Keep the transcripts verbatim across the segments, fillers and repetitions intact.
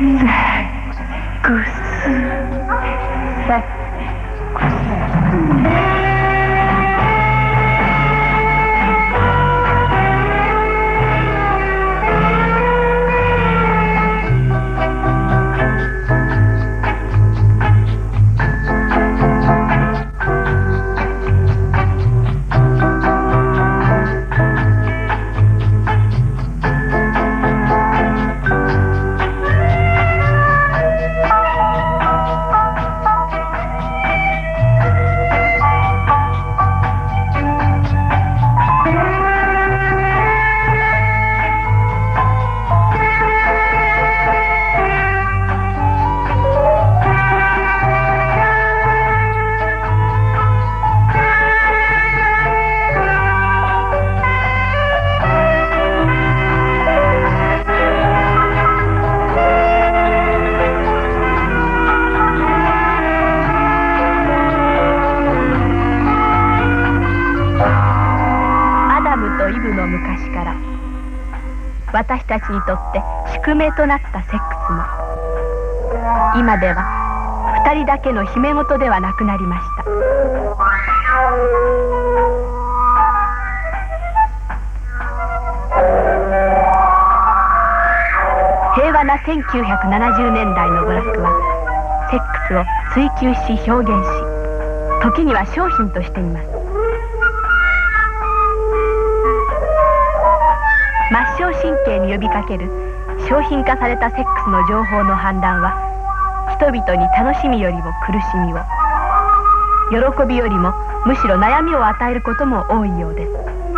クスセックス。昔から私たちにとって宿命となったセックスも今では二人だけの秘め事ではなくなりました。平和なせんきゅうひゃくななじゅうねんだいの娯楽はセックスを追求し表現し、時には商品としています。末梢神経に呼びかける商品化されたセックスの情報の氾濫は人々に楽しみよりも苦しみを、喜びよりもむしろ悩みを与えることも多いようです。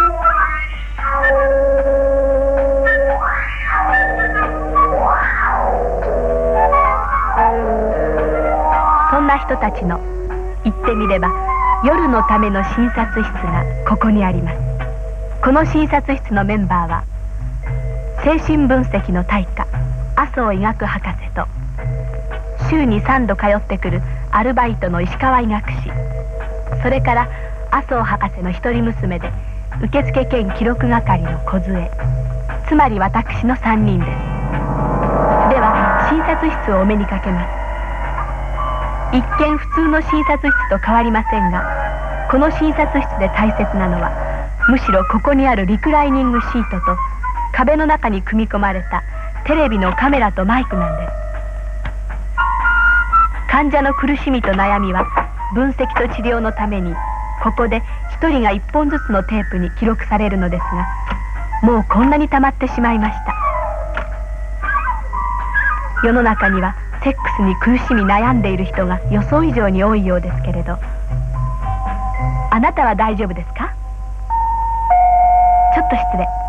そんな人たちの言ってみれば夜のための診察室がここにあります。この診察室のメンバーは精神分析の大家麻生医学博士と週にさんど通ってくるアルバイトの石川医学士、それから麻生博士の一人娘で受付兼記録係の梢、つまり私のさんにんです。では診察室をお目にかけます。一見普通の診察室と変わりませんが、この診察室で大切なのはむしろここにあるリクライニングシートと壁の中に組み込まれたテレビのカメラとマイクなんです。患者の苦しみと悩みは分析と治療のためにここで一人が一本ずつのテープに記録されるのですが、もうこんなに溜まってしまいました。世の中にはセックスに苦しみ悩んでいる人が予想以上に多いようですけれど、あなたは大丈夫ですか？ちょっと失礼。